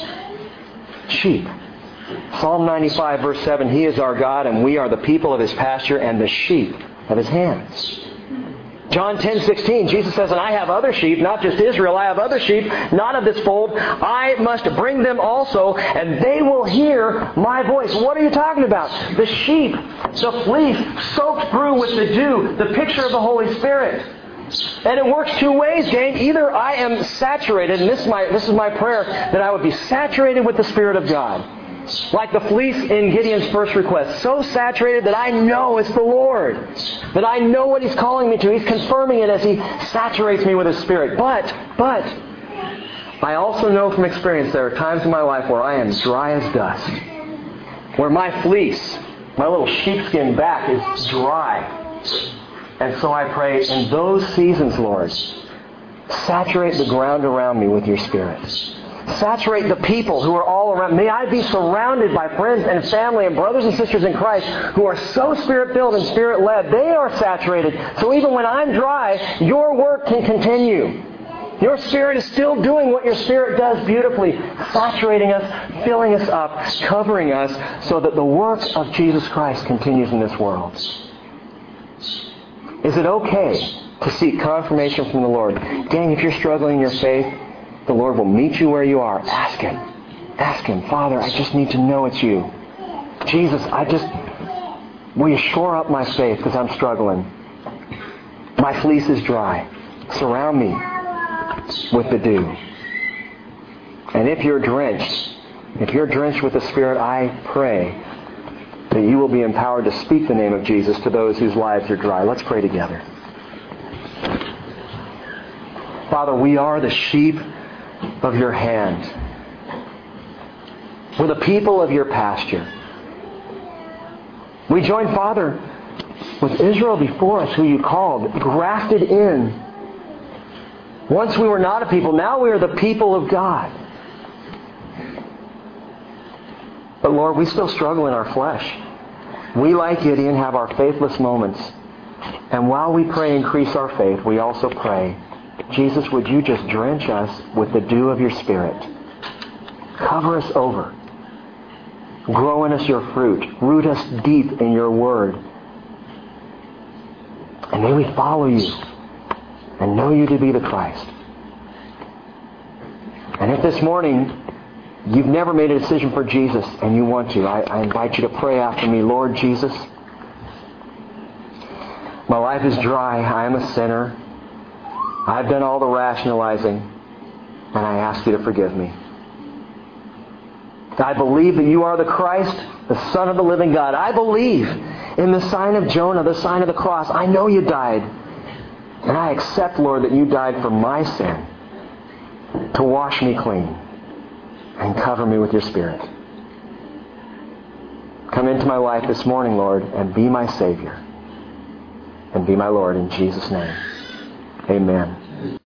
Sheep. Psalm 95 verse 7, He is our God and we are the people of His pasture and the sheep of His hands. John 10:16, Jesus says, and I have other sheep, not just Israel, I have other sheep, not of this fold. I must bring them also, and they will hear my voice. What are you talking about? The sheep, the fleece, soaked through with the dew, the picture of the Holy Spirit. And it works two ways, gang. Either I am saturated, and this is my prayer, that I would be saturated with the Spirit of God. Like the fleece in Gideon's first request. So saturated that I know it's the Lord. That I know what He's calling me to. He's confirming it as He saturates me with His Spirit. But, I also know from experience there are times in my life where I am dry as dust. Where my fleece, my little sheepskin back is dry. And so I pray, in those seasons, Lord, saturate the ground around me with your Spirit. Saturate the people who are all around. May I be surrounded by friends and family and brothers and sisters in Christ who are so Spirit-filled and Spirit-led. They are saturated. So even when I'm dry, your work can continue. Your Spirit is still doing what your Spirit does beautifully, saturating us, filling us up, covering us, so that the work of Jesus Christ continues in this world. Is it okay to seek confirmation from the Lord? Gang, if you're struggling in your faith, the Lord will meet you where you are. Ask Him. Ask Him, Father, I just need to know it's you. Jesus, will you shore up my faith because I'm struggling? My fleece is dry. Surround me with the dew. And if you're drenched with the Spirit, I pray that you will be empowered to speak the name of Jesus to those whose lives are dry. Let's pray together. Father, we are the sheep of your hand. We're the people of your pasture. We join, Father, with Israel before us, who you called, grafted in. Once we were not a people, now we are the people of God. But Lord, we still struggle in our flesh. We, like Gideon, have our faithless moments. And while we pray increase our faith, we also pray, Jesus, would you just drench us with the dew of your Spirit? Cover us over. Grow in us your fruit. Root us deep in your word. And may we follow you and know you to be the Christ. And if this morning you've never made a decision for Jesus and you want to, I invite you to pray after me. Lord Jesus, my life is dry. I am a sinner. I've done all the rationalizing, and I ask you to forgive me. I believe that you are the Christ, the Son of the living God. I believe in the sign of Jonah, the sign of the cross. I know you died. And I accept, Lord, that you died for my sin to wash me clean and cover me with your Spirit. Come into my life this morning, Lord, and be my Savior. And be my Lord in Jesus' name. Amen.